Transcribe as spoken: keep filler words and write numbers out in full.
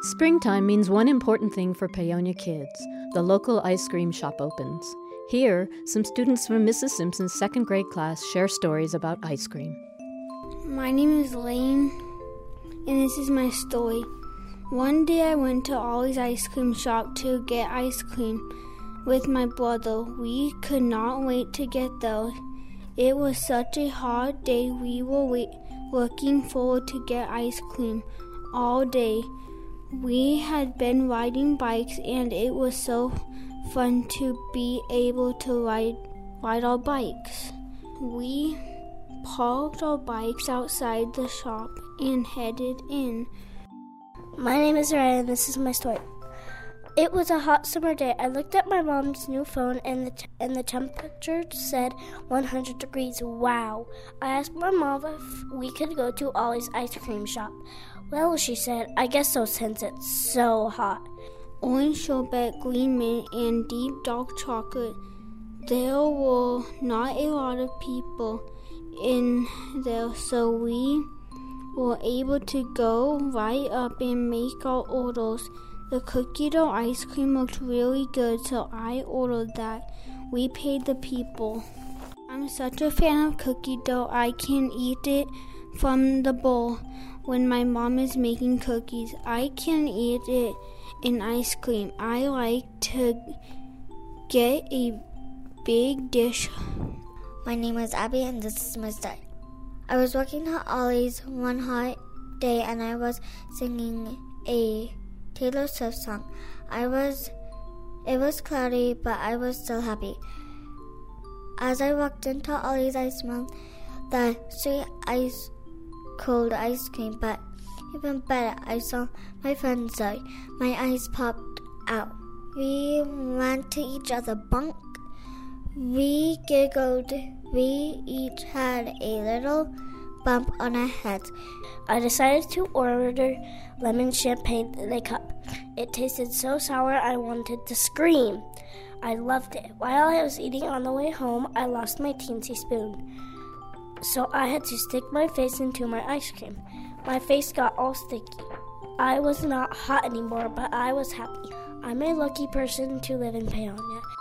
Springtime means one important thing for Paonia kids. The local ice cream shop opens. Here, some students from Missus Simpson's second grade class share stories about ice cream. My name is Lane, and this is my story. One day I went to Ollie's ice cream shop to get ice cream with my brother. We could not wait to get there. It was such a hot day. We were wait, looking forward to get ice cream all day. We had been riding bikes, and it was so fun to be able to ride, ride our bikes. We parked our bikes outside the shop and headed in. My name is Ryan, and this is my story. It was a hot summer day. I looked at my mom's new phone, and the t- and the temperature said one hundred degrees. Wow! I asked my mom if we could go to Ollie's ice cream shop. Well, she said, I guess so since it's so hot. Orange sherbet, green mint, and deep dark chocolate. There were not a lot of people in there, so we were able to go right up and make our orders. The cookie dough ice cream looked really good, so I ordered that. We paid the people. I'm such a fan of cookie dough, I can eat it from the bowl when my mom is making cookies. I can eat it in ice cream. I like to get a big dish. My name is Abby, and this is my story. I was working at Ollie's one hot day, and I was singing a Taylor Swift song. I was, it was cloudy, but I was still happy. As I walked into Ollie's, I smelled the sweet ice, cold ice cream, but even better, I saw my friend Zoe. My eyes popped out. We ran to each other, bunk. We giggled. We each had a little bump on our heads. I decided to order lemon champagne in a cup. It tasted so sour I wanted to scream. I loved it. While I was eating on the way home, I lost my teensy spoon. So I had to stick my face into my ice cream. My face got all sticky. I was not hot anymore, but I was happy. I'm a lucky person to live in Paonia.